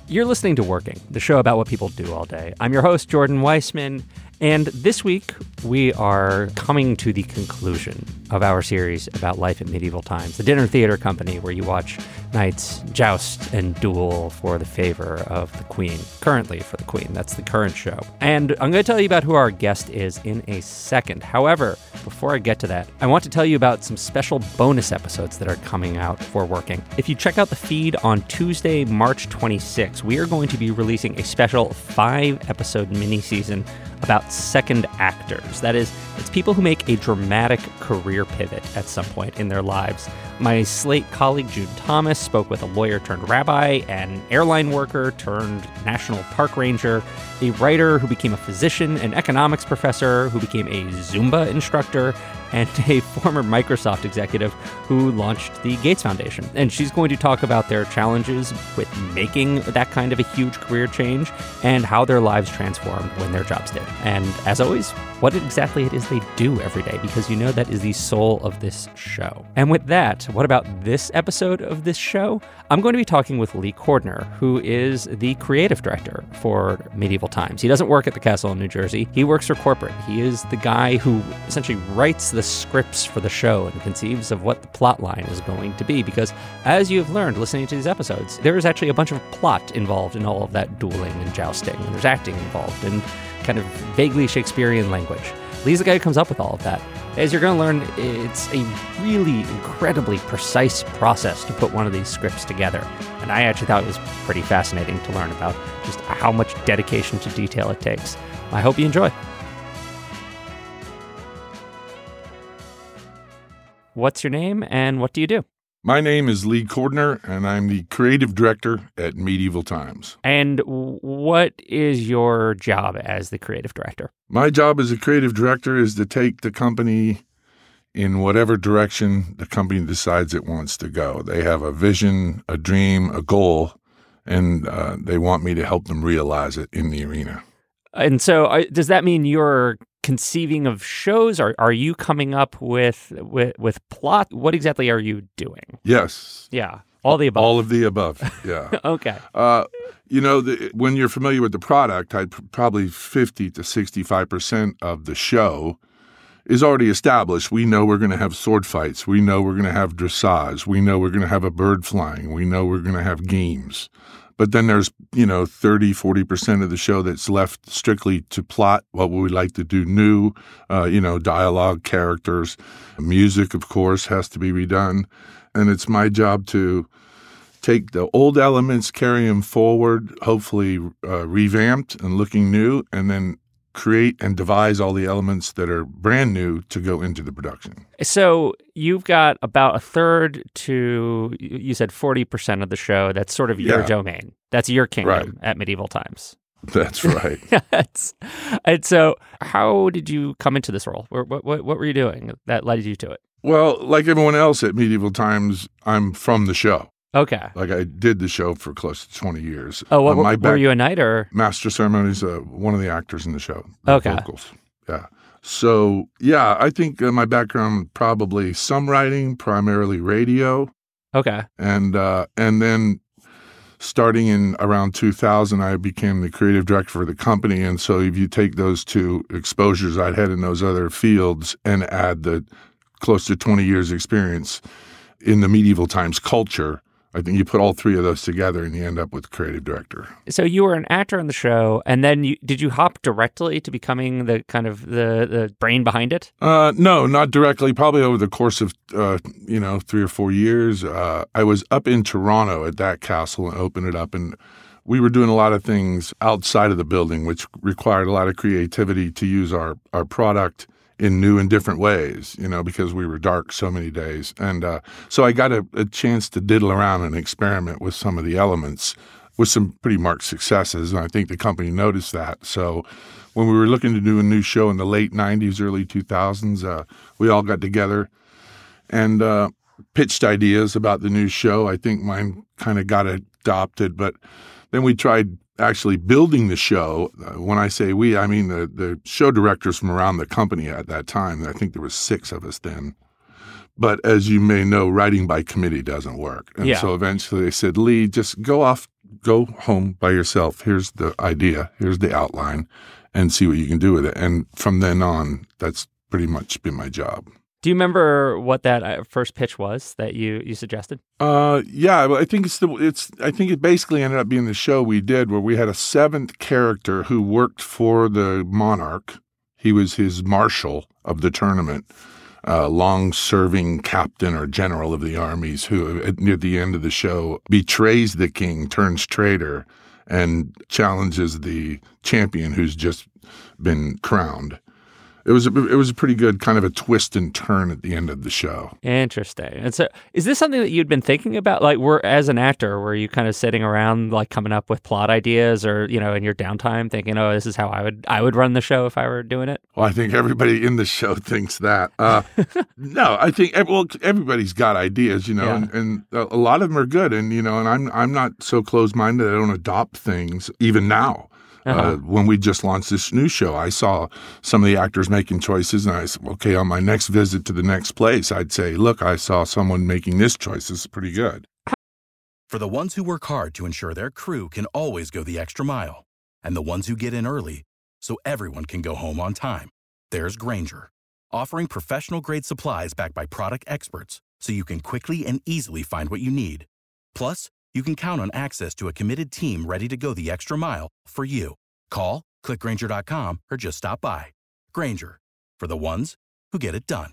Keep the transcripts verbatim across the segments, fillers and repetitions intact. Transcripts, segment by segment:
You're listening to Working, the show about what people do all day. I'm your host, Jordan Weissman, and this week we are coming to the conclusion of our series about life in medieval times, the dinner theater company where you watch knights joust and duel for the favor of the queen, currently for the queen. That's the current show. And I'm going to tell you about who our guest is in a second. However, before I get to that, I want to tell you about some special bonus episodes that are coming out for Working. If you check out the feed on Tuesday, March twenty-sixth, we are going to be releasing a special five-episode mini-season about second actors. That is, it's people who make a dramatic career pivot at some point in their lives. My Slate colleague Jude Thomas spoke with a lawyer turned rabbi, an airline worker turned national park ranger, a writer who became a physician, an economics professor who became a Zumba instructor, and a former Microsoft executive who launched the Gates Foundation. And she's going to talk about their challenges with making that kind of a huge career change and how their lives transformed when their jobs did. And as always, what exactly it is they do every day, because you know that is the soul of this show. And with that, what about this episode of this show? I'm going to be talking with Lee Cordner, who is the creative director for Medieval Times. He doesn't work at the castle in New Jersey. He works for corporate. He is the guy who essentially writes the scripts for the show and conceives of what the plot line is going to be. Because as you've learned listening to these episodes, there is actually a bunch of plot involved in all of that dueling and jousting. And there's acting involved and kind of vaguely Shakespearean language. Lee's the guy who comes up with all of that. As you're going to learn, it's a really incredibly precise process to put one of these scripts together. And I actually thought it was pretty fascinating to learn about just how much dedication to detail it takes. I hope you enjoy. What's your name and what do you do? My name is Lee Cordner, and I'm the creative director at Medieval Times. And what is your job as the creative director? My job as a creative director is to take the company in whatever direction the company decides it wants to go. They have a vision, a dream, a goal, and uh, they want me to help them realize it in the arena. And so uh, does that mean you're conceiving of shows? Or are you coming up with, with with plot? What exactly are you doing? Yes. Yeah. All the above. All of the above. Yeah. Okay. Uh, you know, the, when you're familiar with the product, I'd probably fifty to sixty-five percent of the show is already established. We know we're going to have sword fights. We know we're going to have dressage. We know we're going to have a bird flying. We know we're going to have games. But then there's, you know, thirty, forty percent of the show that's left strictly to plot, what would we like to do new, uh, you know, dialogue, characters. Music, of course, has to be redone. And it's my job to take the old elements, carry them forward, hopefully uh, revamped and looking new, and then create and devise all the elements that are brand new to go into the production. So you've got about a third to, you said forty percent of the show. That's sort of your Yeah. domain. That's your kingdom Right. at Medieval Times. That's right. That's, and so how did you come into this role? What, what, what were you doing that led you to it? Well, like everyone else at Medieval Times, I'm from the show. Okay. Like I did the show for close to twenty years. Oh, what, Uh, my were back- you a knight or? Master Ceremonies, uh, one of the actors in the show. The Okay. Vocals. Yeah. So, yeah, I think uh, my background, probably some writing, primarily radio. Okay. And uh, and then starting in around two thousand, I became the creative director for the company. And so if you take those two exposures I'd had in those other fields and add the close to twenty years experience in the Medieval Times culture, I think you put all three of those together and you end up with creative director. So you were an actor on the show, and then you, did you hop directly to becoming the kind of the, the brain behind it? Uh, no, not directly. Probably over the course of, uh, you know, three or four years. Uh, I was up in Toronto at that castle and opened it up, and we were doing a lot of things outside of the building, which required a lot of creativity to use our, our product in new and different ways, you know, because we were dark so many days. And uh, so I got a, a chance to diddle around and experiment with some of the elements with some pretty marked successes. And I think the company noticed that. So when we were looking to do a new show in the late nineties, early two thousands, uh, we all got together and uh, pitched ideas about the new show. I think mine kind of got adopted, but then we tried actually building the show. Uh, when I say we, I mean the, the show directors from around the company at that time. I think there was six of us then. But as you may know, writing by committee doesn't work. And Yeah. so eventually they said, Lee, just go off go home by yourself. Here's the idea. Here's the outline, and see what you can do with it. And from then on, that's pretty much been my job. Do you remember what that first pitch was that you, you suggested? Uh, yeah, I think it's the it's. I think it basically ended up being the show we did where we had a seventh character who worked for the monarch. He was his marshal of the tournament, uh, long-serving captain or general of the armies who, at, near the end of the show, betrays the king, turns traitor, and challenges the champion who's just been crowned. It was a, it was a pretty good kind of a twist and turn at the end of the show. Interesting. And so, is this something that you'd been thinking about? Like, were as an actor, were you kind of sitting around, like, coming up with plot ideas, or you know, in your downtime, thinking, "Oh, this is how I would I would run the show if I were doing it"? Well, I think everybody in the show thinks that. Uh, no, I think well, everybody's got ideas, you know, Yeah. and, and a lot of them are good. And you know, and I'm I'm not so closed-minded. I don't adopt things even now. Uh-huh. Uh, when we just launched this new show, I saw some of the actors making choices, and I said, okay, on my next visit to the next place, I'd say, look, I saw someone making this choice. This is pretty good. For the ones who work hard to ensure their crew can always go the extra mile, and the ones who get in early so everyone can go home on time, there's Grainger, offering professional-grade supplies backed by product experts so you can quickly and easily find what you need. Plus, you can count on access to a committed team ready to go the extra mile for you. Call, click Grainger dot com, or just stop by. Grainger, for the ones who get it done.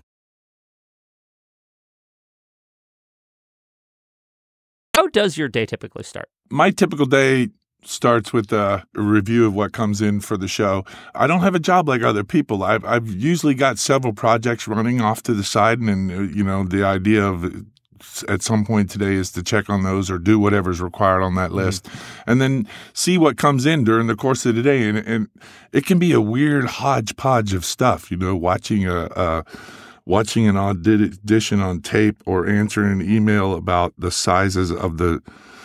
How does your day typically start? My typical day starts with a review of what comes in for the show. I don't have a job like other people. I've, I've usually got several projects running off to the side, and, and you know, the idea of at some point today is to check on those or do whatever's required on that list, mm-hmm. and then see what comes in during the course of the day. And, and it can be a weird hodgepodge of stuff, you know, watching a, a watching an audition on tape or answering an email about the sizes of the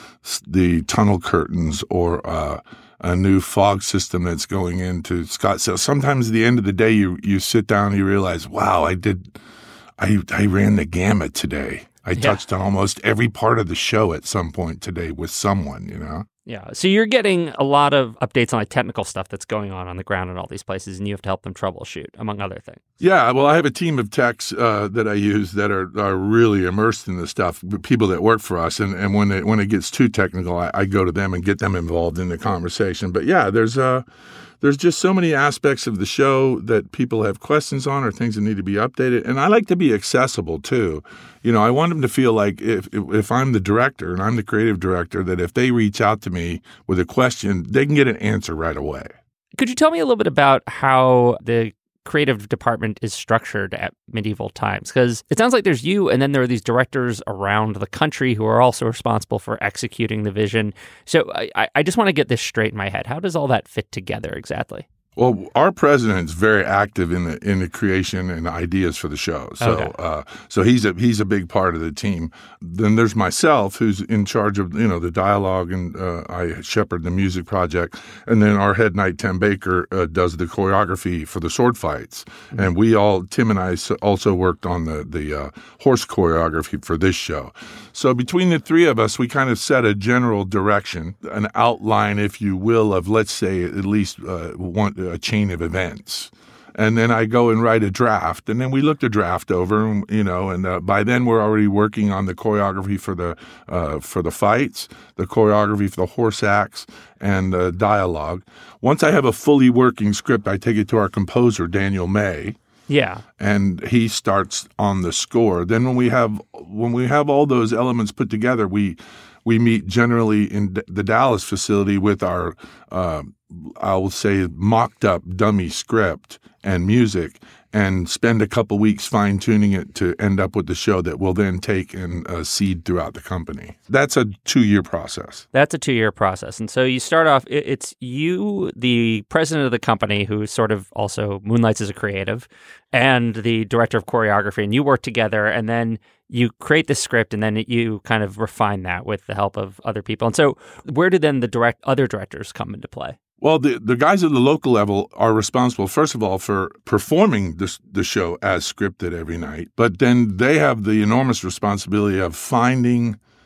the tunnel curtains or uh, a new fog system that's going into Scottsdale. Sometimes at the end of the day, you you sit down and you realize, wow, I did, I I ran the gamut today. I Yeah. touched on almost every part of the show at some point today with someone, you know? Yeah. So you're getting a lot of updates on like technical stuff that's going on on the ground in all these places, and you have to help them troubleshoot, among other things. Yeah, well, I have a team of techs uh, that I use that are, are really immersed in this stuff, people that work for us. And, and when it, when it gets too technical, I, I go to them and get them involved in the conversation. But yeah, there's uh, there's just so many aspects of the show that people have questions on or things that need to be updated. And I like to be accessible, too. You know, I want them to feel like if, if if I'm the director and I'm the creative director, that if they reach out to me with a question, they can get an answer right away. Could you tell me a little bit about how the creative department is structured at Medieval Times? Because it sounds like there's you, and then there are these directors around the country who are also responsible for executing the vision. So I, I just want to get this straight in my head. How does all that fit together exactly? Well, our president is very active in the in the creation and ideas for the show. So, Okay. uh, so he's a he's a big part of the team. Then there's myself, who's in charge of you know the dialogue, and uh, I shepherd the music project. And then our head knight Tim Baker uh, does the choreography for the sword fights. Mm-hmm. And we all Tim and I also worked on the the uh, horse choreography for this show. So between the three of us, we kind of set a general direction, an outline, if you will, of let's say at least uh, one. a chain of events. And then I go and write a draft, and then we look the draft over, you know, and uh, by then we're already working on the choreography for the uh, for the fights, the choreography for the horse acts, and the dialogue. Once I have a fully working script, I take it to our composer, Daniel May, Yeah. and he starts on the score. Then when we have when we have all those elements put together, we we meet generally in D- the Dallas facility with our uh, I will say mocked up dummy script and music, and spend a couple weeks fine tuning it to end up with the show that we'll then take and uh, seed throughout the company. That's a two year process. That's a two-year process. And so you start off, it- it's you, the president of the company, who sort of also moonlights as a creative, and the director of choreography, and you work together, and then you create the script, and then you kind of refine that with the help of other people. And so where do then the direct other directors come into play? Well, the, the guys at the local level are responsible, first of all, for performing this, the show as scripted every night. But then they have the enormous responsibility of finding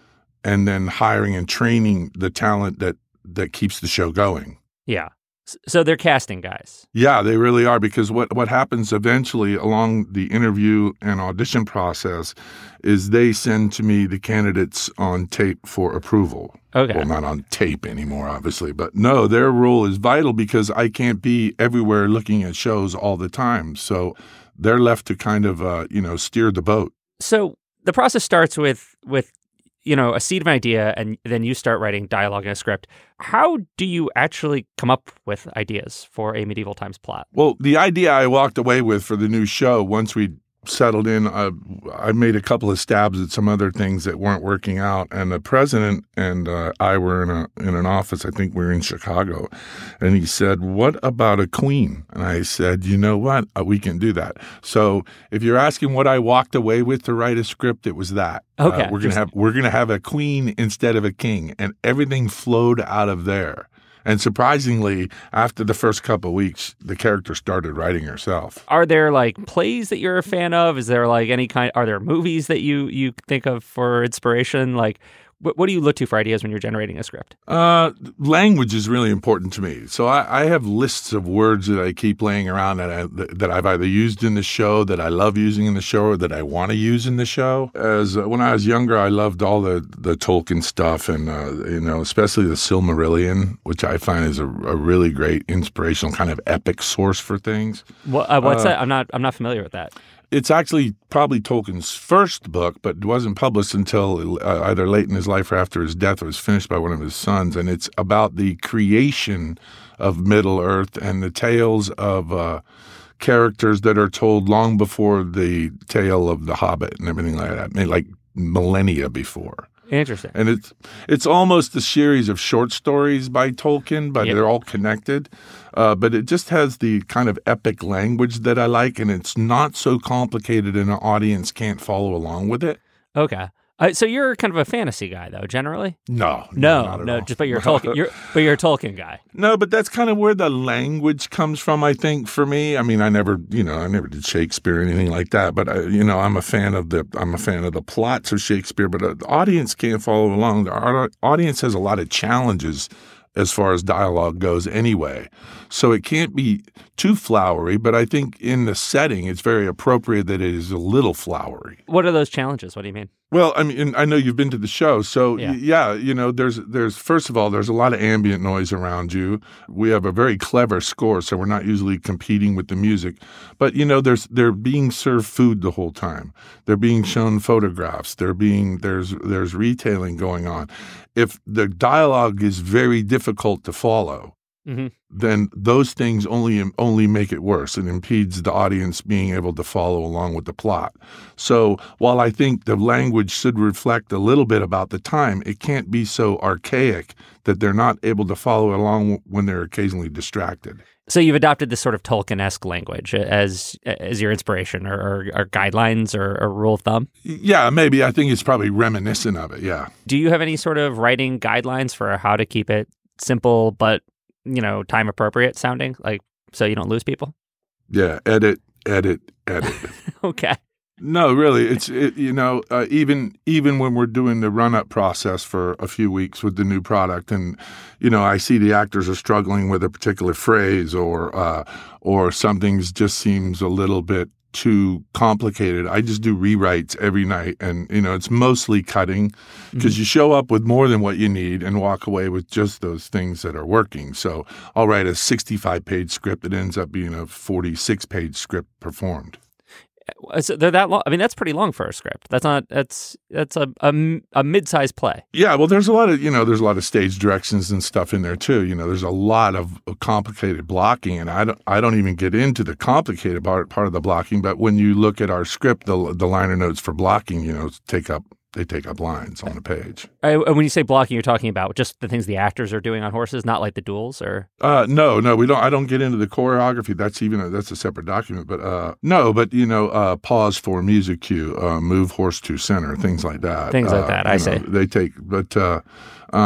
and then hiring and training the talent that that keeps the show going. Yeah. So they're casting guys. Yeah, they really are, because what, what happens eventually along the interview and audition process is they send to me the candidates on tape for approval. Okay. Well, not on tape anymore, obviously. But no, their role is vital because I can't be everywhere looking at shows all the time. So they're left to kind of, uh, you know, steer the boat. So the process starts with with you know, a seed of an idea, and then you start writing dialogue in a script. How do you actually come up with ideas for a medieval times plot? Well, the idea I walked away with for the new show, once we settled in, uh, I made a couple of stabs at some other things that weren't working out. And the president and uh, I were in a in an office, I think we were in Chicago, and he said, "What about a queen?" And I said, "You know what? Uh, we can do that." So if you're asking what I walked away with to write a script, it was that. Okay. Uh, we're gonna have we're gonna have a queen instead of a king, and everything flowed out of there. And surprisingly, after the first couple of weeks, the character started writing herself. Are there like plays that you're a fan of? Is there like any kind? Are there movies that you you think of for inspiration? Like, what, what do you look to for ideas when you're generating a script? Uh, language is really important to me. So I, I have lists of words that I keep laying around that I, that I've either used in the show, that I love using in the show, or that I want to use in the show. As uh, when I was younger, I loved all the the Tolkien stuff, and uh, you know, especially the Silmarillion, which I find is a, a really great inspirational kind of epic source for things. What, uh, what's Uh, that? I'm not I'm not familiar with that. It's actually probably Tolkien's first book, but it wasn't published until uh, either late in his life or after his death. It was finished by one of his sons, and it's about the creation of Middle-earth and the tales of uh, characters that are told long before the tale of The Hobbit and everything like that, maybe like millennia before. Interesting. And it's it's almost a series of short stories by Tolkien, but Yep. they're all connected. Uh, but it just has the kind of epic language that I like, and it's not so complicated and an audience can't follow along with it. Okay. Uh, so you're kind of a fantasy guy, though, generally. No, No, not at no, all. just but you're a Tolkien. You're but you're a Tolkien guy. No, but that's kind of where the language comes from, I think, for me. I mean, I never, you know, I never did Shakespeare or anything like that, but I, you know, I'm a fan of the, I'm a fan of the plots of Shakespeare, but uh, the audience can't follow along. The our audience has a lot of challenges as far as dialogue goes anyway. So it can't be too flowery, but I think in the setting, it's very appropriate that it is a little flowery. What are those challenges? What do you mean? Well, I mean, I know you've been to the show, so Yeah. y- yeah, you know, there's, there's first of all, there's a lot of ambient noise around you. We have a very clever score, so we're not usually competing with the music. But you know, there's they're being served food the whole time. They're being shown photographs. They're being there's there's retailing going on. If the dialogue is very difficult to follow, Mm-hmm. then those things only only make it worse and impedes the audience being able to follow along with the plot. So while I think the language should reflect a little bit about the time, it can't be so archaic that they're not able to follow along when they're occasionally distracted. So you've adopted this sort of Tolkien-esque language as as your inspiration or, or, or guidelines or, or rule of thumb? Yeah, maybe. I think it's probably reminiscent of it, yeah. Do you have any sort of writing guidelines for how to keep it simple but, you know, time appropriate sounding, like so you don't lose people? Yeah, edit, edit, edit. Okay. No, really, it's it, you know uh, even even when we're doing the run up process for a few weeks with the new product, and you know I see the actors are struggling with a particular phrase or uh, or something just seems a little bit too complicated. I just do rewrites every night, and you know it's mostly cutting because mm-hmm. you show up with more than what you need and walk away with just those things that are working. So I'll write a sixty-five page script that ends up being a forty-six page script performed. So they're that long. I mean, that's pretty long for a script. That's not. That's that's a a, a mid-sized play. Yeah, well, there's a lot of you know, there's a lot of stage directions and stuff in there too. You know, there's a lot of complicated blocking, and I don't I don't even get into the complicated part part of the blocking. But when you look at our script, the the liner notes for blocking, you know, take up they take up lines on the page. I, when you say blocking, you're talking about just the things the actors are doing on horses, not like the duels, or uh, no, no, we don't. I don't get into the choreography. That's even a, that's a separate document. But uh, no, but you know, uh, pause for music cue, uh, move horse to center, things like that. Things like uh, that. I know, see. They take, but uh, um,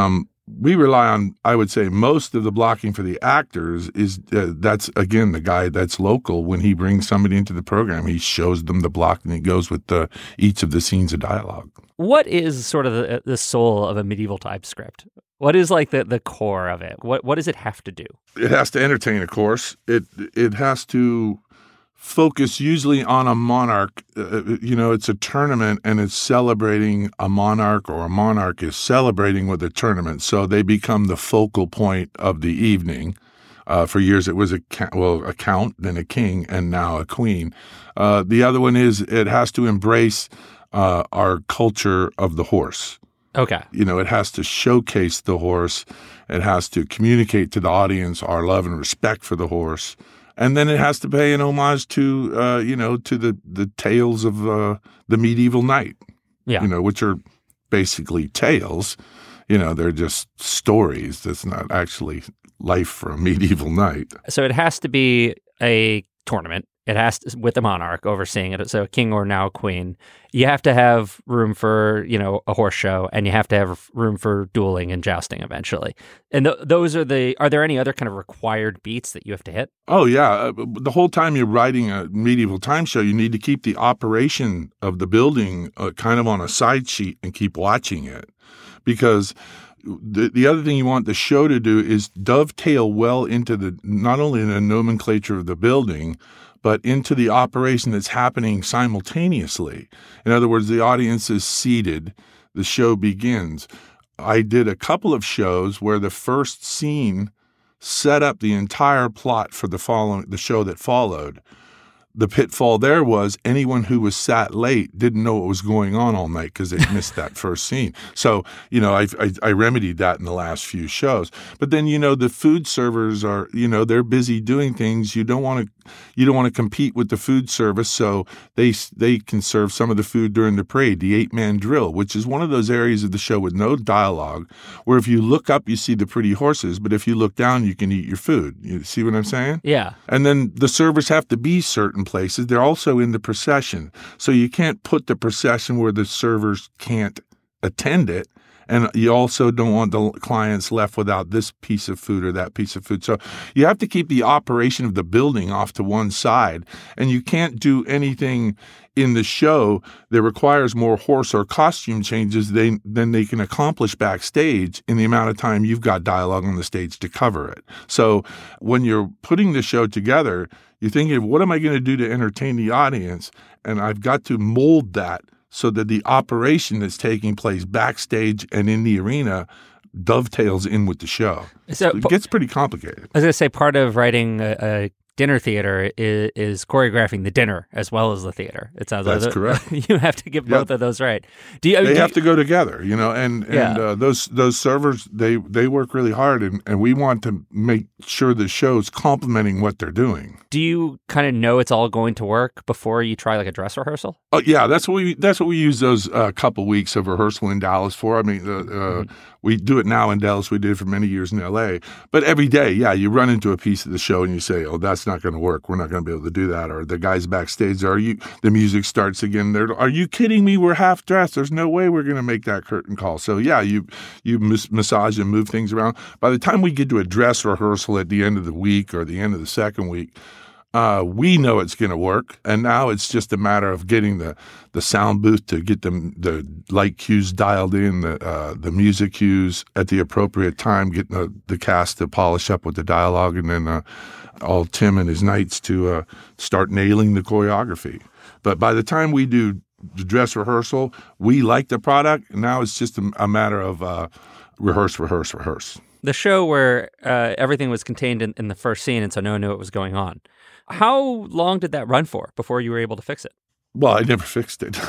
we rely on, I would say, most of the blocking for the actors is uh, that's, again, the guy that's local. When he brings somebody into the program, he shows them the block and it goes with the, each of the scenes of dialogue. What is sort of the, the soul of a medieval type script? What is like the, the core of it? What what does it have to do? It has to entertain, of course. It it has to focus usually on a monarch. Uh, you know, it's a tournament and it's celebrating a monarch, or a monarch is celebrating with a tournament. So they become the focal point of the evening. Uh, for years it was a well a count, then a king, and now a queen. Uh, the other one is it has to embrace uh, our culture of the horse. Okay. You know, it has to showcase the horse. It has to communicate to the audience our love and respect for the horse. And then it has to pay an homage to, uh, you know, to the, the tales of uh, the medieval knight, yeah. you know, which are basically tales. You know, they're just stories. That's not actually life for a medieval knight. So it has to be a tournament. It has to, with the monarch overseeing it. So a king or now a queen. You have to have room for, you know, a horse show, and you have to have room for dueling and jousting eventually. And th- those are the, are there any other kind of required beats that you have to hit? Oh, yeah. Uh, the whole time you're writing a medieval time show, you need to keep the operation of the building uh, kind of on a side sheet and keep watching it. Because the the other thing you want the show to do is dovetail well into the, not only the nomenclature of the building, but into the operation that's happening simultaneously. In other words, the audience is seated, the show begins. I did a couple of shows where the first scene set up the entire plot for the following, the show that followed. The pitfall there was anyone who was sat late didn't know what was going on all night because they missed that first scene. So, you know, I, I I remedied that in the last few shows. But then, you know, the food servers are, you know, they're busy doing things. You don't want to you don't want to compete with the food service, so they they can serve some of the food during the parade, the eight-man drill, which is one of those areas of the show with no dialogue, where if you look up, you see the pretty horses, but if you look down, you can eat your food. You see what I'm saying? Yeah. And then the servers have to be certain places. They're also in the procession, so you can't put the procession where the servers can't attend it. And you also don't want the clients left without this piece of food or that piece of food. So you have to keep the operation of the building off to one side. And you can't do anything in the show that requires more horse or costume changes than, than they can accomplish backstage in the amount of time you've got dialogue on the stage to cover it. So when you're putting the show together, you're thinking, what am I going to do to entertain the audience? And I've got to mold that so that the operation that's taking place backstage and in the arena dovetails in with the show. So it gets pretty complicated. I was going to say part of writing a, a dinner theater is, is choreographing the dinner as well as the theater. It sounds That's like correct. You have to get both yep. of those right. Do you, they do have you, to go together, you know, and, and yeah. uh, those those servers, they, they work really hard, and, and we want to make sure the show's complementing what they're doing. Do you kind of know it's all going to work before you try like a dress rehearsal? Oh, yeah, that's what we that's what we use those uh, couple weeks of rehearsal in Dallas for. I mean, uh, uh, mm-hmm. we do it now in Dallas. We did it for many years in L A. But every day, yeah, you run into a piece of the show and you say, oh, that's not going to work. We're not going to be able to do that. Or the guys backstage, are you? The music starts again. They're, are you kidding me? We're half dressed. There's no way we're going to make that curtain call. So, yeah, you you mas- massage and move things around. By the time we get to a dress rehearsal at the end of the week or the end of the second week, Uh, we know it's going to work, and now it's just a matter of getting the, the sound booth to get the, the light cues dialed in, the uh, the music cues at the appropriate time, getting the, the cast to polish up with the dialogue, and then uh, all Tim and his knights to uh, start nailing the choreography. But by the time we do the dress rehearsal, we like the product, and now it's just a, a matter of uh, rehearse, rehearse, rehearse. The show where uh, everything was contained in, in the first scene, and so no one knew what was going on. How long did that run for before you were able to fix it? Well, I never fixed it.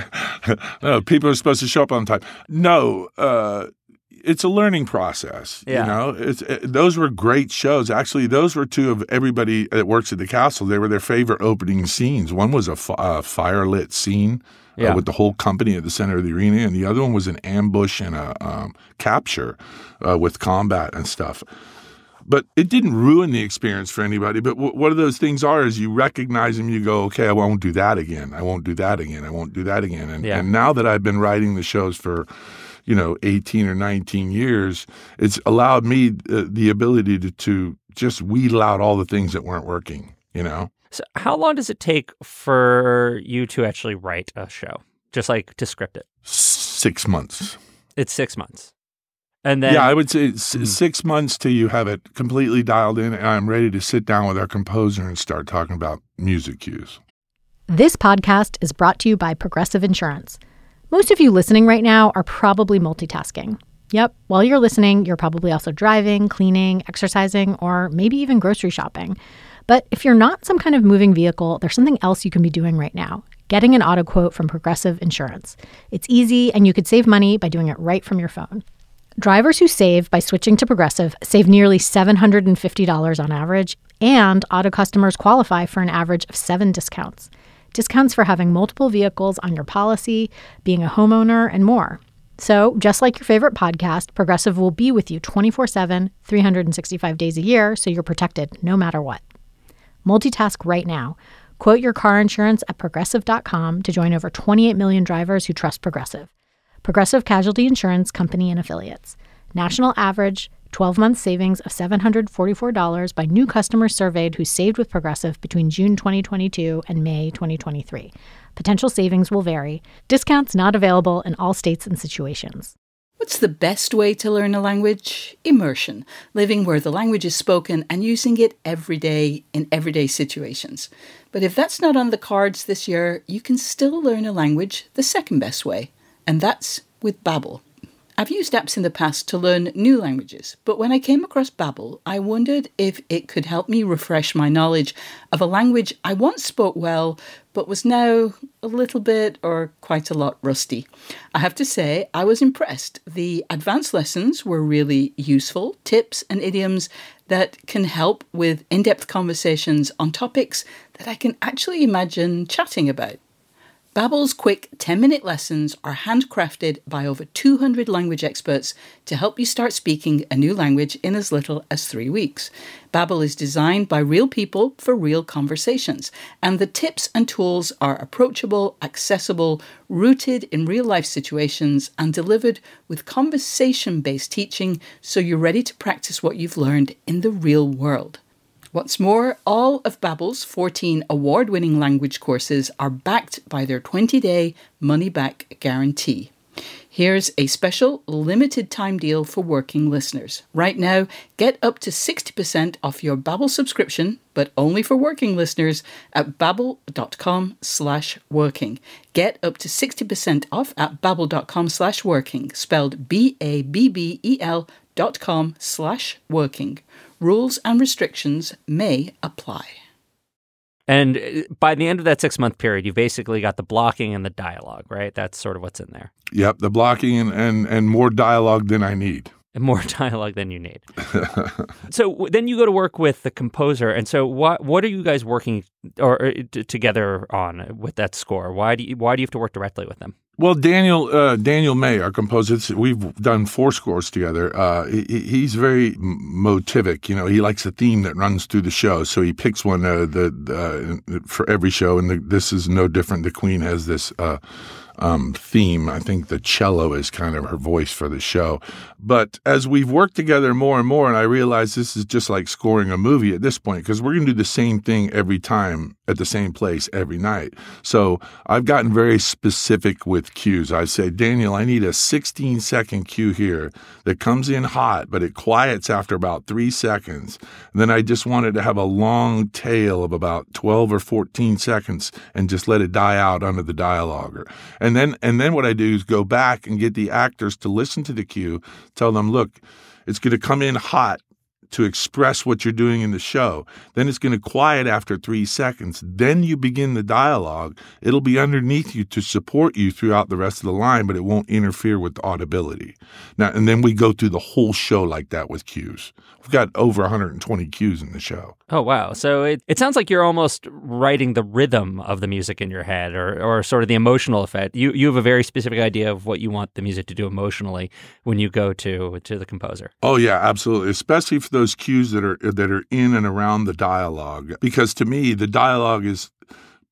No, people are supposed to show up on time. No, uh, it's a learning process. Yeah. You know, it's, it, those were great shows. Actually, those were two of everybody that works at the castle. They were their favorite opening scenes. One was a f- uh, fire-lit scene yeah. uh, with the whole company at the center of the arena, and the other one was an ambush and a um, capture uh, with combat and stuff. But it didn't ruin the experience for anybody. But w- what those things are is you recognize them, you go, okay, I won't do that again. I won't do that again. I won't do that again. And, yeah. and now that I've been writing the shows for, you know, eighteen or nineteen years, it's allowed me uh, the ability to, to just wheedle out all the things that weren't working, you know? So how long does it take for you to actually write a show? Just like to script it? Six months. It's six months. And then, yeah, I would say it's mm-hmm. six months till you have it completely dialed in, and I'm ready to sit down with our composer and start talking about music cues. This podcast is brought to you by Progressive Insurance. Most of you listening right now are probably multitasking. Yep, while you're listening, you're probably also driving, cleaning, exercising, or maybe even grocery shopping. But if you're not some kind of moving vehicle, there's something else you can be doing right now. Getting an auto quote from Progressive Insurance. It's easy, and you could save money by doing it right from your phone. Drivers who save by switching to Progressive save nearly seven hundred fifty dollars on average, and auto customers qualify for an average of seven discounts. Discounts for having multiple vehicles on your policy, being a homeowner, and more. So, just like your favorite podcast, Progressive will be with you twenty-four seven, three hundred sixty-five days a year, so you're protected no matter what. Multitask right now. Quote your car insurance at Progressive dot com to join over twenty-eight million drivers who trust Progressive. Progressive Casualty Insurance Company and Affiliates. National average twelve-month savings of seven hundred forty-four dollars by new customers surveyed who saved with Progressive between June twenty twenty-two and May twenty twenty-three. Potential savings will vary. Discounts not available in all states and situations. What's the best way to learn a language? Immersion, living where the language is spoken and using it every day in everyday situations. But if that's not on the cards this year, you can still learn a language the second best way, and that's with Babbel. I've used apps in the past to learn new languages, but when I came across Babbel, I wondered if it could help me refresh my knowledge of a language I once spoke well, but was now a little bit or quite a lot rusty. I have to say, I was impressed. The advanced lessons were really useful, tips and idioms that can help with in-depth conversations on topics that I can actually imagine chatting about. Babbel's quick ten-minute lessons are handcrafted by over two hundred language experts to help you start speaking a new language in as little as three weeks. Babbel is designed by real people for real conversations, and the tips and tools are approachable, accessible, rooted in real-life situations, and delivered with conversation-based teaching so you're ready to practice what you've learned in the real world. What's more, all of Babbel's fourteen award-winning language courses are backed by their twenty-day money-back guarantee. Here's a special limited-time deal for working listeners. Right now, get up to sixty percent off your Babbel subscription, but only for working listeners, at babbel.com slash working. Get up to sixty percent off at babbel.com slash working, spelled B A B B E L dot com slash working. Rules and restrictions may apply. And by the end of that six-month period, you basically got the blocking and the dialogue, right? That's sort of what's in there. Yep, the blocking and, and, and more dialogue than I need. And more dialogue than you need. So then you go to work with the composer. And so what what are you guys working or, or t- together on with that score? Why do you, why do you have to work directly with them? Well, Daniel uh, Daniel May, our composer, we've done four scores together. Uh, he, he's very motivic. You know, he likes a theme that runs through the show, so he picks one uh, the, uh, for every show. And the, this is no different. The Queen has this uh, um, theme. I think the cello is kind of her voice for the show. But as we've worked together more and more, and I realize this is just like scoring a movie at this point, because we're going to do the same thing every time at the same place every night. So I've gotten very specific with cues. I say, Daniel, I need a sixteen second cue here that comes in hot, but it quiets after about three seconds. And then I just wanted to have a long tail of about twelve or fourteen seconds and just let it die out under the dialogue. And then, and then what I do is go back and get the actors to listen to the cue, tell them, look, it's going to come in hot to express what you're doing in the show. Then it's going to quiet after three seconds. Then you begin the dialogue. It'll be underneath you to support you throughout the rest of the line, but it won't interfere with the audibility. Now, and then we go through the whole show like that with cues. We've got over one hundred twenty cues in the show. Oh, wow. So it, it sounds like you're almost writing the rhythm of the music in your head or or sort of the emotional effect. You you have a very specific idea of what you want the music to do emotionally when you go to to the composer. Oh, yeah, absolutely. Especially for those cues that are that are in and around the dialogue. Because to me, the dialogue is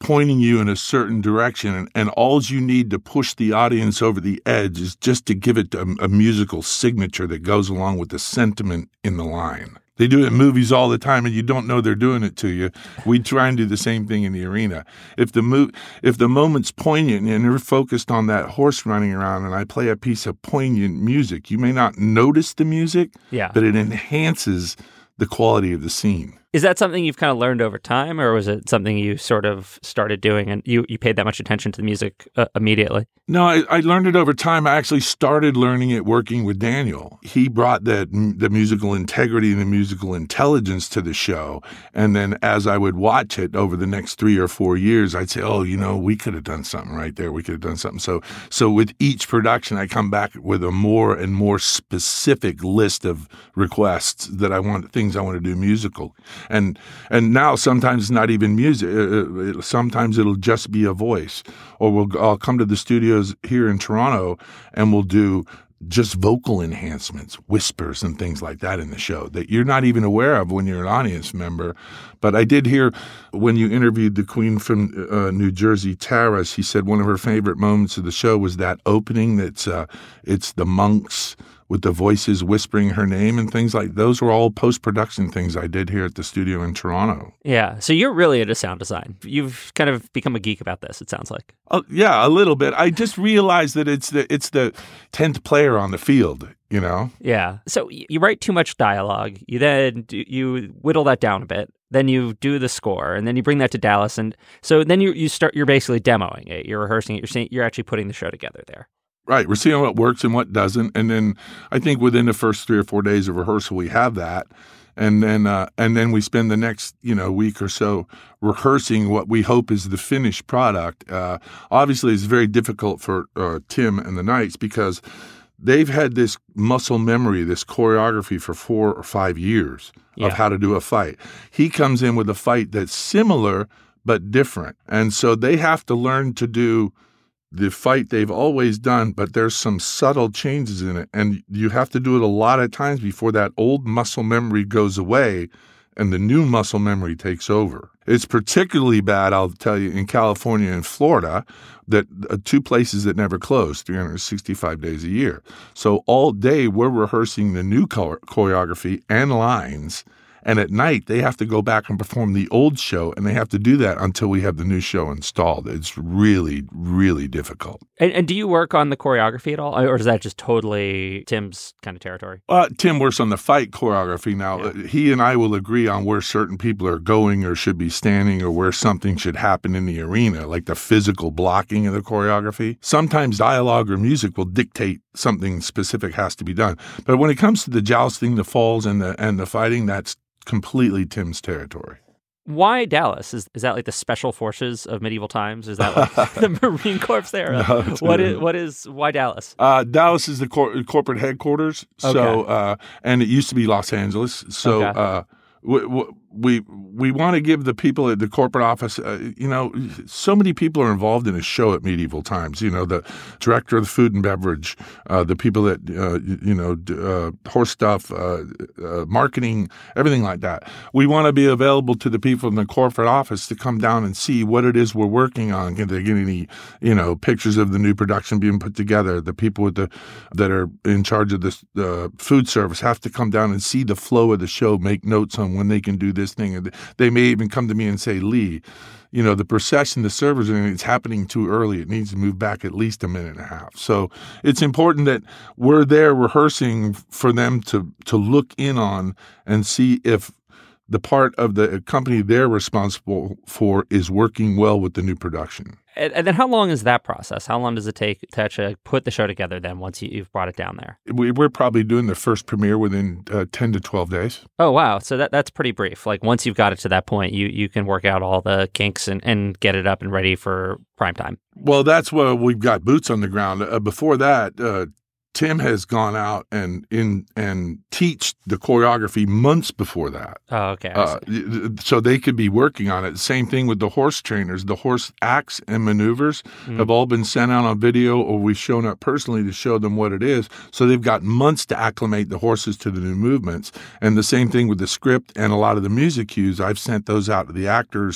pointing you in a certain direction, and, and all you need to push the audience over the edge is just to give it a, a musical signature that goes along with the sentiment in the line. They do it in movies all the time, and you don't know they're doing it to you. We try and do the same thing in the arena. If the mo- if the moment's poignant and you're focused on that horse running around, and I play a piece of poignant music, you may not notice the music, yeah. but it enhances the quality of the scene. Is that something you've kind of learned over time, or was it something you sort of started doing and you, you paid that much attention to the music uh, immediately? No, I, I learned it over time. I actually started learning it working with Daniel. He brought that the musical integrity and the musical intelligence to the show. And then as I would watch it over the next three or four years, I'd say, oh, you know, we could have done something right there. We could have done something. So, so with each production, I come back with a more and more specific list of requests that I want, things I want to do musical. And and now sometimes it's not even music. Uh, sometimes it'll just be a voice. Or we'll I'll come to the studios here in Toronto and we'll do just vocal enhancements, whispers and things like that in the show that you're not even aware of when you're an audience member. But I did hear when you interviewed the Queen from uh, New Jersey, Tara, she said one of her favorite moments of the show was that opening. That's uh, it's the monks with the voices whispering her name and things like those were all post-production things I did here at the studio in Toronto. Yeah. So you're really into sound design. You've kind of become a geek about this, it sounds like. Uh, yeah, a little bit. I just realized that it's the it's the tenth player on the field, you know? Yeah. So you write too much dialogue. You then do, you whittle that down a bit. Then you do the score, and then you bring that to Dallas. And so then you you start, you're basically demoing it. You're rehearsing it. You're saying, you're actually putting the show together there. Right. We're seeing what works and what doesn't. And then I think within the first three or four days of rehearsal, we have that. And then uh, and then we spend the next, you know, week or so rehearsing what we hope is the finished product. Uh, obviously, it's very difficult for uh, Tim and the Knights because they've had this muscle memory, this choreography for four or five years yeah. of how to do a fight. He comes in with a fight that's similar but different. And so they have to learn to do the fight they've always done, but there's some subtle changes in it. And you have to do it a lot of times before that old muscle memory goes away and the new muscle memory takes over. It's particularly bad, I'll tell you, in California and Florida, that uh, two places that never close three hundred sixty-five days a year. So all day we're rehearsing the new choreography and lines. And at night, they have to go back and perform the old show, and they have to do that until we have the new show installed. It's really, really difficult. And, and do you work on the choreography at all, or is that just totally Tim's kind of territory? Uh, Tim works on the fight choreography now. Yeah. He and I will agree on where certain people are going or should be standing or where something should happen in the arena, like the physical blocking of the choreography. Sometimes dialogue or music will dictate something specific has to be done. But when it comes to the jousting, the falls, and the and the fighting, that's completely Tim's territory. Why Dallas? Is is that like the special forces of medieval times? Is that like the Marine Corps there? No, what is what is why Dallas? Uh, Dallas is the cor- corporate headquarters. Okay. So uh, and it used to be Los Angeles. So okay. uh, we we we want to give the people at the corporate office. Uh, you know, so many people are involved in a show at Medieval Times. You know, the director of the food and beverage, uh, the people that uh, you know, uh, horse stuff, uh, uh, marketing, everything like that. We want to be available to the people in the corporate office to come down and see what it is we're working on. Can they get any, you know, pictures of the new production being put together? The people with the that are in charge of the uh, food service have to come down and see the flow of the show, make notes on when they can do this thing. And they may even come to me and say, Lee, you know, the procession, the servers, it's happening too early. It needs to move back at least a minute and a half. So it's important that we're there rehearsing for them to to look in on and see if the part of the company they're responsible for is working well with the new production. And, and then how long is that process? How long does it take to actually put the show together then once you, you've brought it down there? We, we're probably doing the first premiere within uh, ten to twelve days. Oh, wow. So that that's pretty brief. Like once you've got it to that point, you, you can work out all the kinks and, and get it up and ready for prime time. Well, that's where we've got boots on the ground. Uh, before that, uh, Tim has gone out and in and teach the choreography months before that. Oh, okay. Uh, so they could be working on it. Same thing with the horse trainers. The horse acts and maneuvers mm. have all been sent out on video, or we've shown up personally to show them what it is. So they've got months to acclimate the horses to the new movements. And the same thing with the script and a lot of the music cues. I've sent those out to the actors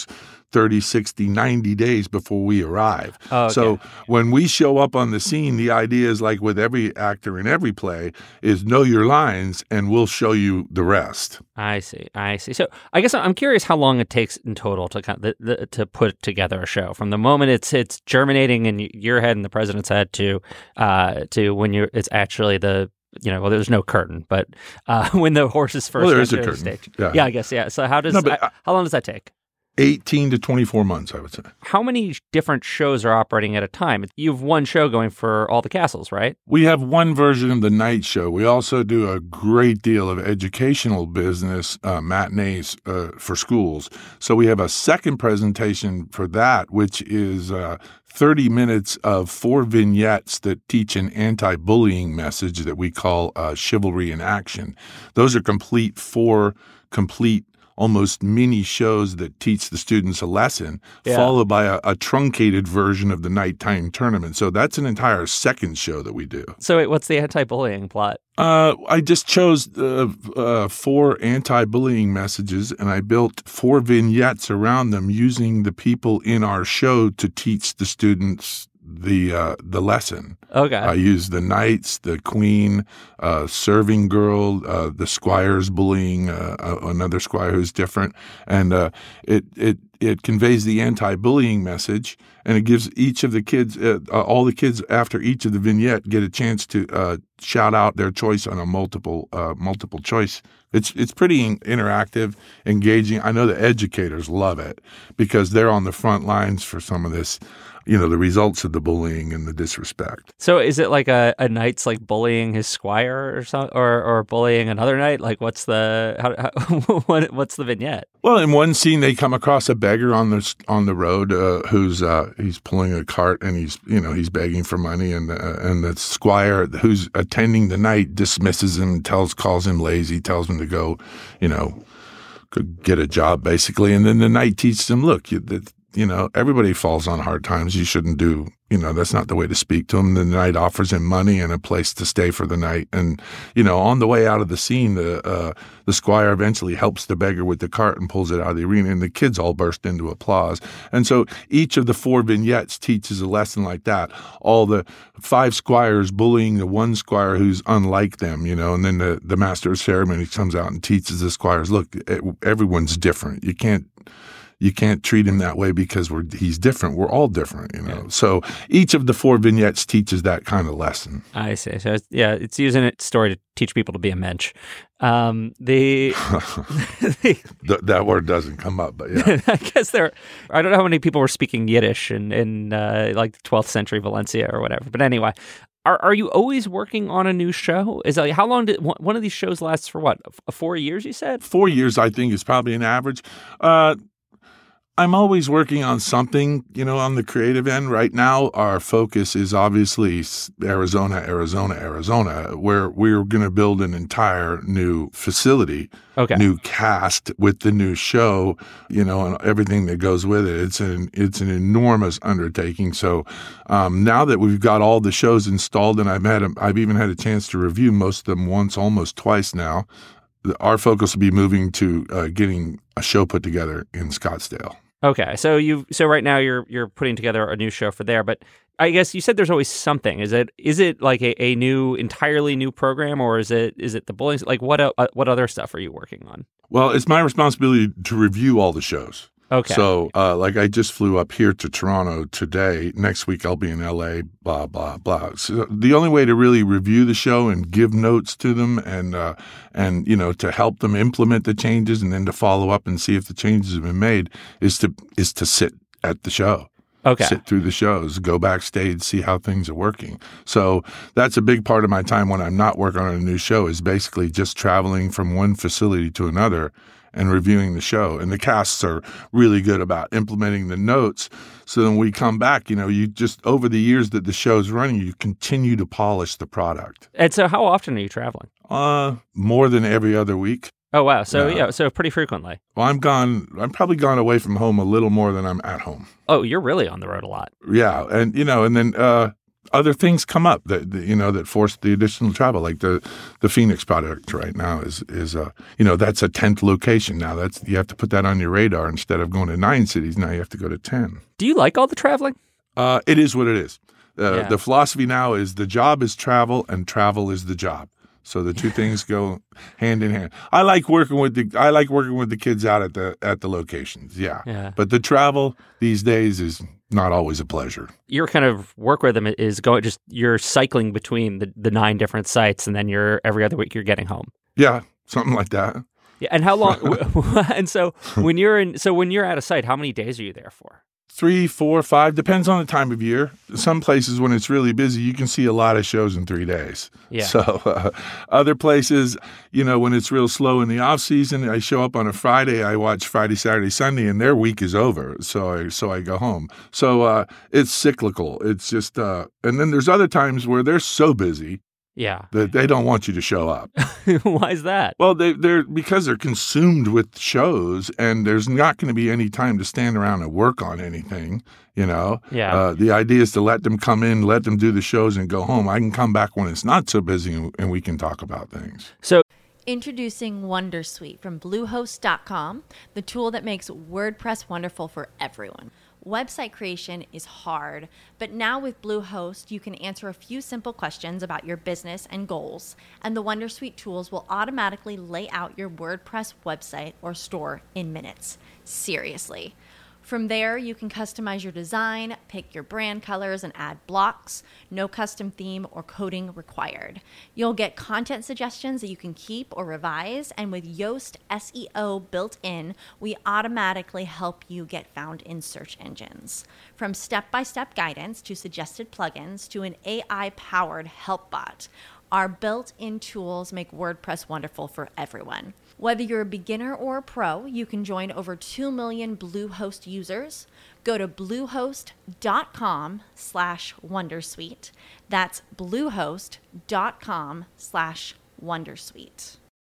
thirty, sixty, ninety days before we arrive. Oh, okay. So when we show up on the scene, the idea is like with every actor in every play is know your lines and we'll show you the rest. I see. I see. So I guess I'm curious how long it takes in total to kind of the, the, to put together a show from the moment it's it's germinating in your head and the president's head to uh, to when you're it's actually the you know well there's no curtain but uh, when the horses first well, there is a enter the curtain. stage. Yeah. yeah, I guess yeah. So how does No, but, uh, how long does that take? eighteen to twenty-four months, I would say. How many different shows are operating at a time? You have one show going for all the castles, right? We have one version of the night show. We also do a great deal of educational business, uh, matinees uh, for schools. So we have a second presentation for that, which is uh, thirty minutes of four vignettes that teach an anti-bullying message that we call uh, Chivalry in Action. Those are complete four complete almost mini shows that teach the students a lesson, yeah. followed by a, a truncated version of the nighttime tournament. So that's an entire second show that we do. So wait, what's the anti-bullying plot? Uh, I just chose uh, uh, four anti-bullying messages, and I built four vignettes around them using the people in our show to teach the students the uh, the lesson. Okay. I used the knights, the queen, uh, serving girl, uh, the squire's bullying uh, another squire who's different, and uh, it it it conveys the anti-bullying message, and it gives each of the kids, uh, all the kids after each of the vignette get a chance to uh, shout out their choice on a multiple uh, multiple choice. It's it's pretty interactive, engaging. I know the educators love it because they're on the front lines for some of this. You know, the results of the bullying and the disrespect. So is it like a, a knight's like bullying his squire or something, or or bullying another knight? Like what's the how, how, what, what's the vignette? Well, in one scene they come across a beggar on the on the road uh, who's uh, he's pulling a cart and he's you know he's begging for money, and uh, and the squire who's attending the knight dismisses him, tells calls him lazy, tells him to go, you know, go get a job basically, and then the knight teaches him, look, you, the, You know, everybody falls on hard times. You shouldn't do, you know, that's not the way to speak to him. The knight offers him money and a place to stay for the night. And, you know, on the way out of the scene, the uh, the squire eventually helps the beggar with the cart and pulls it out of the arena. And the kids all burst into applause. And so each of the four vignettes teaches a lesson like that. All the five squires bullying the one squire who's unlike them, you know, and then the, the master of ceremony comes out and teaches the squires, look, everyone's different. You can't. You can't treat him that way because we're he's different. We're all different, you know. Yeah. So each of the four vignettes teaches that kind of lesson. I see. So it's, yeah, it's using its story to teach people to be a mensch. Um, the, the Th- that word doesn't come up, but yeah. I guess there. I don't know how many people were speaking Yiddish in in uh, like twelfth century Valencia or whatever. But anyway. Are are you always working on a new show? Is that like, how long did one of these shows last for? What, four years? You said four years. I think is probably an average. Uh, I'm always working on something, you know, on the creative end. Right now, our focus is obviously Arizona, Arizona, Arizona, where we're going to build an entire new facility, okay. new cast with the new show, you know, and everything that goes with it. It's an it's an enormous undertaking. So um, now that we've got all the shows installed, and I've had a, I've even had a chance to review most of them once, almost twice now. Our focus will be moving to uh, getting a show put together in Scottsdale. Okay, so you so right now you're you're putting together a new show for there, but I guess you said there's always something. Is it is it like a, a new entirely new program, or is it is it the bullying? Like what uh, what other stuff are you working on? Well, it's my responsibility to review all the shows. Okay. So, uh, like, I just flew up here to Toronto today. Next week, I'll be in L A, blah, blah, blah. So the only way to really review the show and give notes to them and, uh, and you know, to help them implement the changes and then to follow up and see if the changes have been made is to is to sit at the show. Okay. Sit through the shows, go backstage, see how things are working. So that's a big part of my time when I'm not working on a new show is basically just traveling from one facility to another and reviewing the show. And the casts are really good about implementing the notes. So then we come back, you know, you just, over the years that the show's running, you continue to polish the product. And so how often are you traveling? Uh, more than every other week. Oh, wow. So, yeah. yeah, so pretty frequently. Well, I'm gone, I'm probably gone away from home a little more than I'm at home. Oh, you're really on the road a lot. Yeah. And, you know, and then, uh, other things come up that, that you know that force the additional travel, like the the Phoenix product right now is is uh you know that's a tenth location now. That's you have to put that on your radar instead of going to nine cities. Now you have to go to ten. Do you like all the traveling? Uh, it is what it is. Uh, Yeah. The philosophy now is the job is travel and travel is the job. So the two things go hand in hand. I like working with the I like working with the kids out at the at the locations. Yeah. Yeah. But the travel these days is not always a pleasure. Your kind of work rhythm is going just you're cycling between the, the nine different sites, and then you're every other week you're getting home. Yeah, something like that. Yeah, and how long? And so when you're in, so when you're at a site, how many days are you there for? Three, four, five, depends on the time of year. Some places, when it's really busy, you can see a lot of shows in three days. Yeah. So uh, other places, you know, when it's real slow in the off season, I show up on a Friday, I watch Friday, Saturday, Sunday, and their week is over. So I so I go home. So uh, it's cyclical. It's just, uh, and then there's other times where they're so busy Yeah. that they don't want you to show up. Why is that? Well, they, they're because they're consumed with shows, and there's not going to be any time to stand around and work on anything. You know, Yeah. Uh, the idea is to let them come in, let them do the shows, and go home. I can come back when it's not so busy, and, and we can talk about things. So Introducing Wondersuite from Bluehost dot com, the tool that makes WordPress wonderful for everyone. Website creation is hard, but now with Bluehost, you can answer a few simple questions about your business and goals, and the Wondersuite tools will automatically lay out your WordPress website or store in minutes. Seriously. From there, you can customize your design, pick your brand colors, and add blocks. No custom theme or coding required. You'll get content suggestions that you can keep or revise, and with Yoast S E O built in, we automatically help you get found in search engines. From step-by-step guidance to suggested plugins to an A I-powered help bot, our built-in tools make WordPress wonderful for everyone. Whether you're a beginner or a pro, you can join over two million Bluehost users. Go to bluehost.com slash wondersuite. That's bluehost.com slash wondersuite.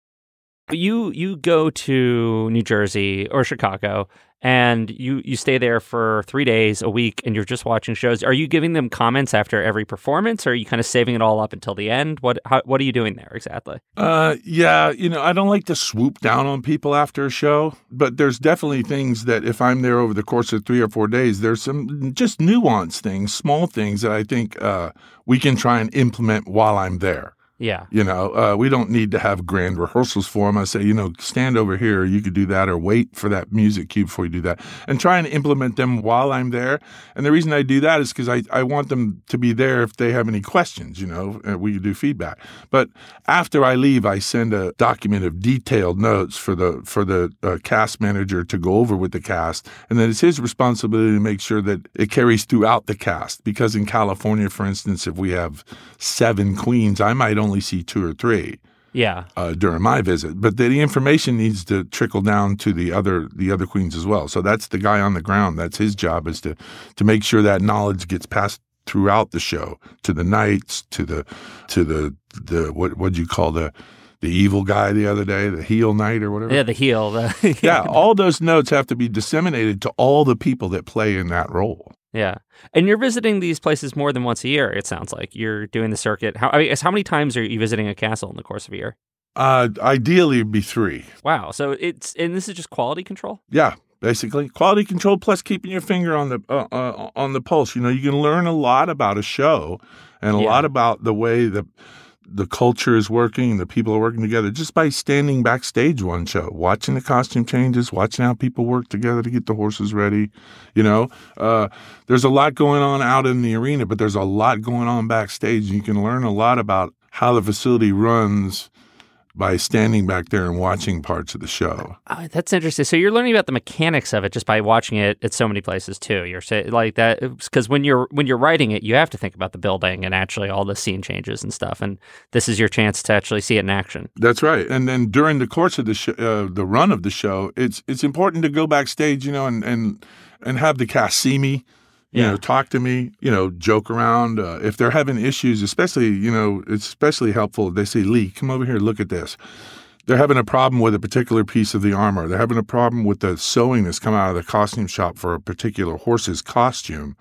you you go to New Jersey or Chicago, and you, you stay there for three days a week, and you're just watching shows. Are you giving them comments after every performance, or are you kind of saving it all up until the end? What how, what are you doing there exactly? Uh, yeah, you know, I don't like to swoop down on people after a show, but there's definitely things that if I'm there over the course of three or four days, there's some just nuanced things, small things that I think uh, we can try and implement while I'm there. Yeah. You know, uh, we don't need to have grand rehearsals for them. I say, you know, stand over here. You could do that, or wait for that music cue before you do that, and try and implement them while I'm there. And the reason I do that is because I, I want them to be there if they have any questions, you know, and we can do feedback. But after I leave, I send a document of detailed notes for the for the uh, cast manager to go over with the cast. And then it's his responsibility to make sure that it carries throughout the cast. Because in California, for instance, if we have seven queens, I might only see two or three Yeah. uh, during my visit, but the, the information needs to trickle down to the other the other queens as well. So that's the guy on the ground. That's his job, is to to make sure that knowledge gets passed throughout the show to the knights, to the to the the what what'd you call the the evil guy the other day, the heel knight or whatever. Yeah, the heel. The, Yeah, all those notes have to be disseminated to all the people that play in that role. Yeah. And you're visiting these places more than once a year, it sounds like. You're doing the circuit. How, I guess, how many times are you visiting a castle in the course of a year? Uh, ideally, it'd be three. Wow. So it's, and this is just quality control? Yeah, basically quality control plus keeping your finger on the uh, uh, on the pulse. You know, you can learn a lot about a show and a Yeah. lot about the way the the culture is working, the people are working together, just by standing backstage one show, watching the costume changes, watching how people work together to get the horses ready. You know, uh, there's a lot going on out in the arena, but there's a lot going on backstage. You can learn a lot about how the facility runs by standing back there and watching parts of the show. Oh, that's interesting. So you're learning about the mechanics of it just by watching it at so many places too. You're saying like that because when you're when you're writing it, you have to think about the building and actually all the scene changes and stuff. And this is your chance to actually see it in action. That's right. And then during the course of the sh- uh, the run of the show, it's it's important to go backstage, you know, and and and have the cast see me. You Yeah. know, talk to me, you know, joke around. Uh, if they're having issues, especially, you know, it's especially helpful if they say, Lee, come over here, look at this. They're having a problem with a particular piece of the armor. They're having a problem with the sewing that's come out of the costume shop for a particular horse's costume.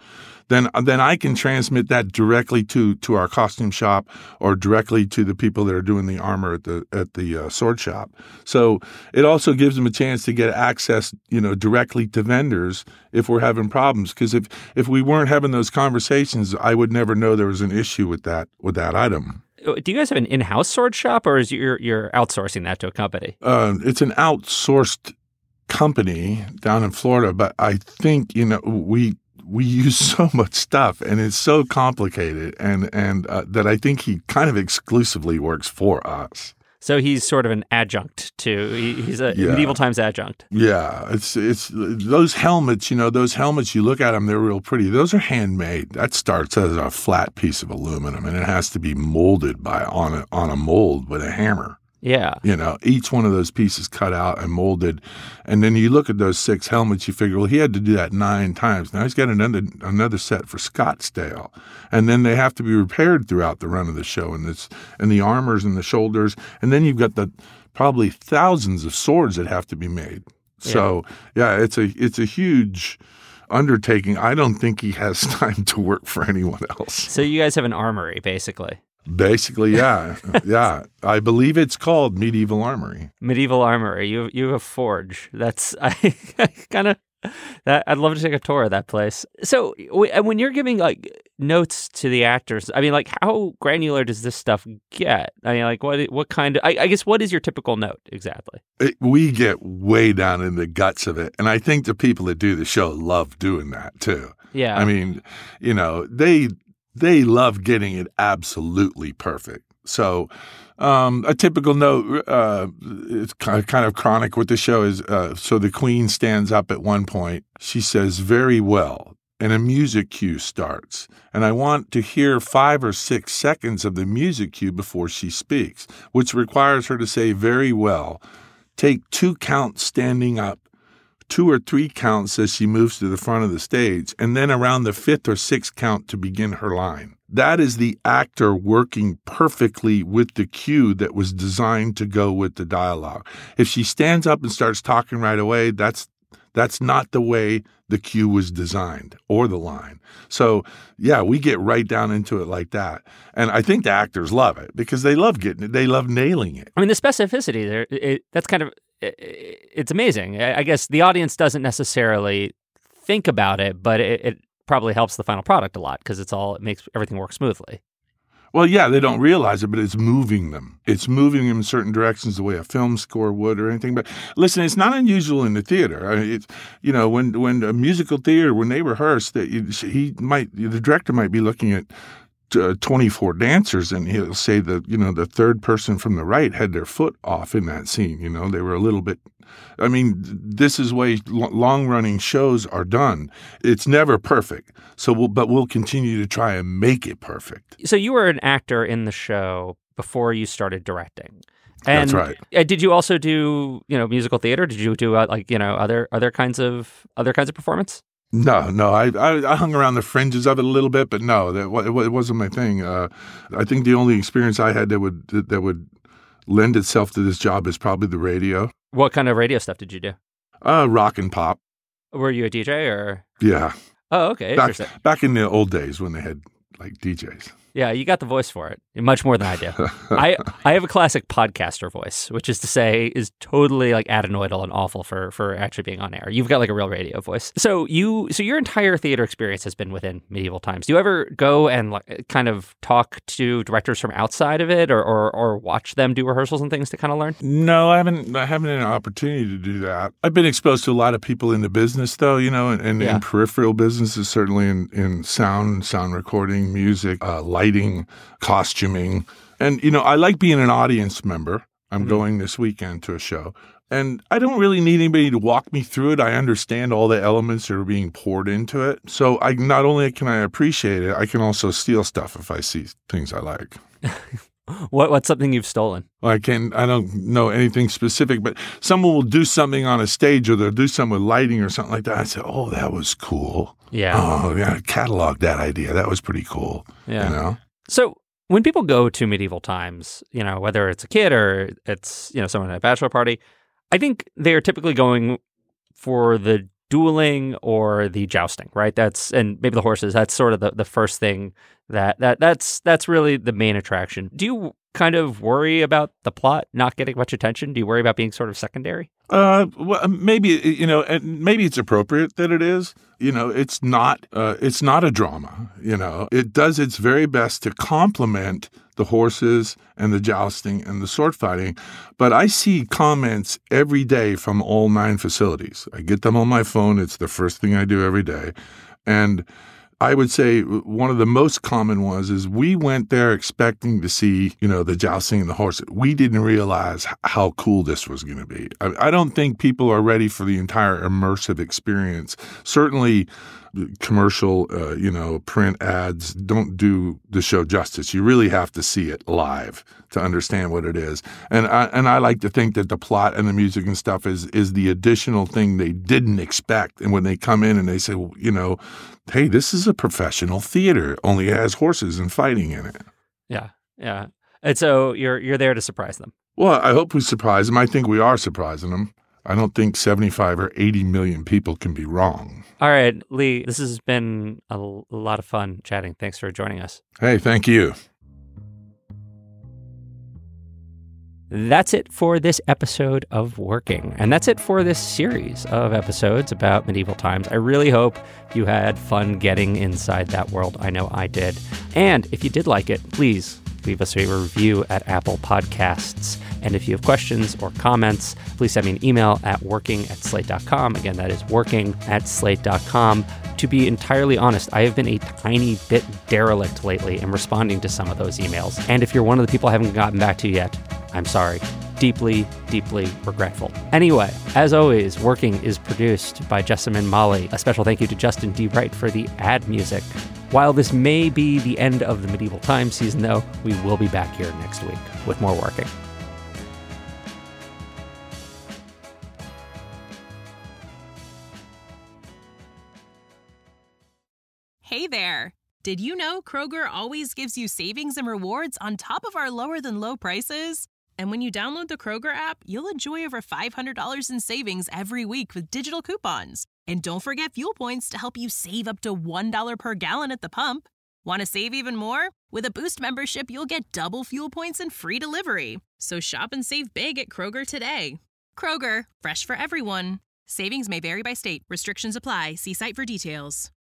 then then I can transmit that directly to to our costume shop or directly to the people that are doing the armor at the at the uh, sword shop. So it also gives them a chance to get access, you know, directly to vendors if we're having problems. Because if if we weren't having those conversations, I would never know there was an issue with that with that item. Do you guys have an in-house sword shop, or is you're you're outsourcing that to a company? Uh, it's an outsourced company down in Florida, but I think, you know, we we use so much stuff and it's so complicated, and and uh, that I think he kind of exclusively works for us. So he's sort of an adjunct to, he, he's a Yeah. medieval times adjunct. Yeah, it's it's those helmets, you know, those helmets, you look at them, they're real pretty. Those are handmade. That starts as a flat piece of aluminum, and it has to be molded by on a, on a mold with a hammer. Yeah. You know, each one of those pieces cut out and molded. And then you look at those six helmets, you figure, well, he had to do that nine times. Now he's got another another set for Scottsdale. And then they have to be repaired throughout the run of the show, and this and the armors and the shoulders. And then you've got the probably thousands of swords that have to be made. So yeah, yeah it's a it's a huge undertaking. I don't think he has time to work for anyone else. So you guys have an armory, basically. Basically, yeah. Yeah. I believe it's called Medieval Armory. Medieval Armory. You you have a forge. That's I, I kind of that I'd love to take a tour of that place. So w- when you're giving like notes to the actors, I mean, like how granular does this stuff get? I mean, like what what kind of I, I guess what is your typical note exactly? It, we get way down in the guts of it, and I think the people that do the show love doing that too. Yeah. I mean, you know, they they love getting it absolutely perfect. So um, a typical note, uh, it's kind of chronic with the show is, uh, so the queen stands up at one point. She says, "Very well," and a music cue starts. And I want to hear five or six seconds of the music cue before she speaks, which requires her to say, "Very well." Take two counts standing up, two or three counts as she moves to the front of the stage, and then around the fifth or sixth count to begin her line. That is the actor working perfectly with the cue that was designed to go with the dialogue. If she stands up and starts talking right away, that's that's not the way the cue was designed or the line. So, yeah, we get right down into it like that. And I think the actors love it because they love getting it. They love nailing it. I mean, the specificity there, it, that's kind of, it, it's amazing. I guess the audience doesn't necessarily think about it, but it, it probably helps the final product a lot because it's all, it makes everything work smoothly. Well, yeah, they don't realize it, but it's moving them. It's moving them in certain directions the way a film score would or anything. But listen, it's not unusual in the theater. I mean, it's, you know, when when a musical theater, when they rehearse, that he might, the director might be looking at uh, twenty-four dancers, and he'll say that, you know, the third person from the right had their foot off in that scene. You know, they were a little bit. I mean, this is way long-running shows are done. It's never perfect. So, we'll, but we'll continue to try and make it perfect. So you were an actor in the show before you started directing. And That's right. uh, did you also do, you know, musical theater? Did you do uh, like, you know, other other kinds of other kinds of performance? No, no. I, I I hung around the fringes of it a little bit, but no, that it wasn't my thing. Uh, I think the only experience I had that would that would lend itself to this job is probably the radio. What kind of radio stuff did you do? Uh, rock and pop. Were you a D J or? Yeah. Oh, okay. Back, Interesting. back in the old days when they had like D Js. Yeah, you got the voice for it, much more than I do. I I have a classic podcaster voice, which is to say is totally like adenoidal and awful for for actually being on air. You've got like a real radio voice. So you so your entire theater experience has been within medieval times. Do you ever go and like kind of talk to directors from outside of it, or or, or watch them do rehearsals and things to kind of learn? No, I haven't. I haven't had an opportunity to do that. I've been exposed to a lot of people in the business, though. You know, and, and Yeah. in peripheral businesses, certainly in in sound, sound recording, music, uh, lighting, costuming. And, you know, I like being an audience member. I'm mm-hmm. going this weekend to a show. And I don't really need anybody to walk me through it. I understand all the elements that are being poured into it. So I not only can I appreciate it, I can also steal stuff if I see things I like. What What's something you've stolen? Well, I can't, I don't know anything specific, but someone will do something on a stage or they'll do something with lighting or something like that. I say, oh, that was cool. Yeah. Oh, yeah, catalog that idea. That was pretty cool. Yeah. You know? So when people go to medieval times, you know, whether it's a kid or it's, you know, someone at a bachelor party, I think they're typically going for the dueling or the jousting, right? That's and maybe the horses. That's sort of the, the first thing that that that's that's really the main attraction. Do you kind of worry about the plot not getting much attention? Do you worry about being sort of secondary? Uh, well, maybe you know, and maybe it's appropriate that it is. You know, it's not. Uh, it's not a drama. You know, it does its very best to complement the horses and the jousting and the sword fighting. But I see comments every day from all nine facilities. I get them on my phone. It's the first thing I do every day, and I would say one of the most common ones is we went there expecting to see, you know, the jousting and the horses. We didn't realize how cool this was going to be. I, I don't think people are ready for the entire immersive experience. Certainly, commercial, uh, you know, print ads don't do the show justice. You really have to see it live to understand what it is. And I, and I like to think that the plot and the music and stuff is is the additional thing they didn't expect. And when they come in and they say, well, you know, hey, this is a professional theater, only it has horses and fighting in it. Yeah, yeah. And so you're you're there to surprise them. Well, I hope we surprise them. I think we are surprising them. I don't think seventy-five or eighty million people can be wrong. All right, Lee, this has been a, a lot of fun chatting. Thanks for joining us. Hey, thank you. That's it for this episode of Working. And that's it for this series of episodes about medieval times. I really hope you had fun getting inside that world. I know I did. And if you did like it, please leave us a review at Apple Podcasts. And if you have questions or comments, please send me an email at working at slate dot com. Again, that is working at slate dot com. To be entirely honest, I have been a tiny bit derelict lately in responding to some of those emails. And if you're one of the people I haven't gotten back to yet, I'm sorry. Deeply, deeply regretful. Anyway, as always, Working is produced by Jessamine Molly. A special thank you to Justin D. Wright for the ad music. While this may be the end of the Medieval Times season, though, we will be back here next week with more Working. Hey there! Did you know Kroger always gives you savings and rewards on top of our lower-than-low prices? And when you download the Kroger app, you'll enjoy over five hundred dollars in savings every week with digital coupons. And don't forget fuel points to help you save up to one dollar per gallon at the pump. Want to save even more? With a Boost membership, you'll get double fuel points and free delivery. So shop and save big at Kroger today. Kroger, fresh for everyone. Savings may vary by state. Restrictions apply. See site for details.